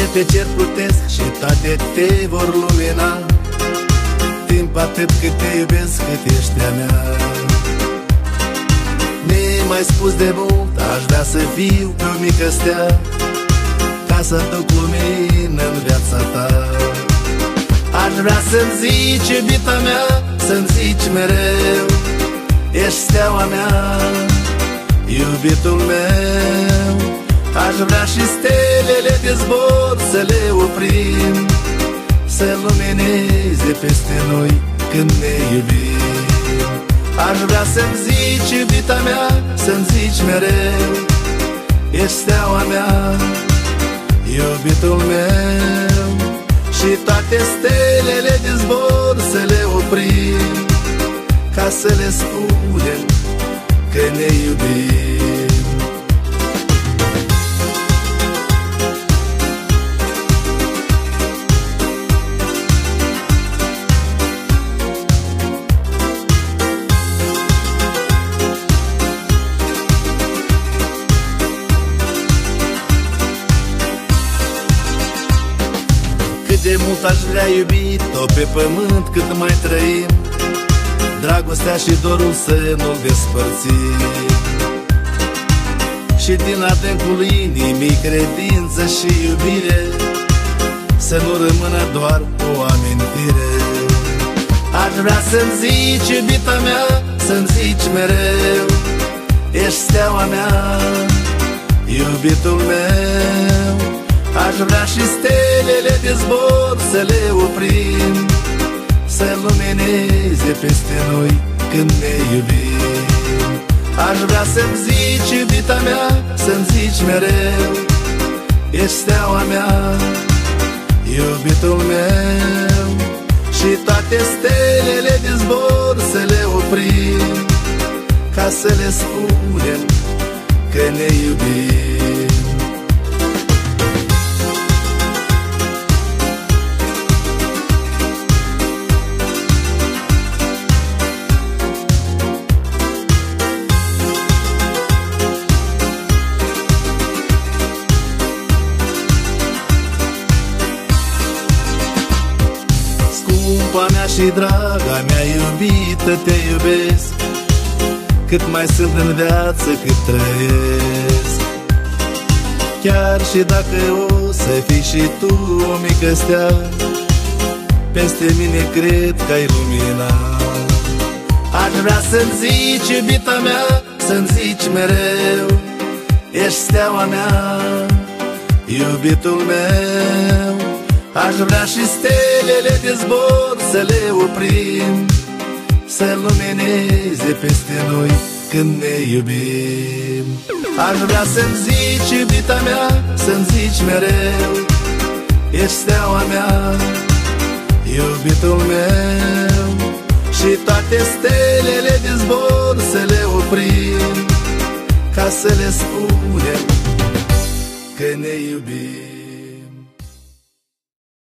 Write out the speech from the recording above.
pe cer plutesc și toate te vor lumina, timp atât cât te iubesc, cât ești a mea. Mi-ai mai spus de mult, aș vrea să fiu pe o mică stea, ca să duc lumină în viața ta. Aș vrea să-mi zici, iubita mea, să-mi zici mereu, ești steaua mea, iubitul meu. Aș vrea și stelele de zbor să le oprim, să lumineze peste noi când ne iubim. Aș vrea să-mi zici, iubita mea, să-mi zici mereu, ești steaua mea, iubitul meu. Și toate stelele de zbor să le oprim, ca să le spunem că ne iubim. De mult aș vrea iubit-o pe pământ cât mai trăim, dragostea și dorul să nu-l despărțim. Și din adâncul inimii credință și iubire, să nu rămână doar o amintire. Aș vrea să-mi zici, iubita mea, să-mi zici mereu, ești steaua mea, iubitul meu. Aș vrea și stelele de zbor să le oprim, să lumineze peste noi când ne iubim. Aș vrea să-mi zici, iubita mea, să-mi zici mereu, ești steaua mea, iubitul meu. Și toate stelele de zbor să le oprim, ca să le spunem că ne iubim. Scumpa mea și draga mea iubită, te iubesc, cât mai sunt în viață, cât trăiesc. Chiar și dacă o să fii și tu o mică stea, peste mine cred că ai lumina. Aș vrea să-mi zici, iubita mea, să-mi zici mereu, ești steaua mea, iubitul meu. Aș vrea și stelele de zbor să le oprim, să lumineze peste noi când ne iubim. Aș vrea să-mi zici, iubita mea, să-mi zici mereu, ești steaua mea, iubitul meu. Și toate stelele de zbor să le oprim, ca să le spunem că ne iubim.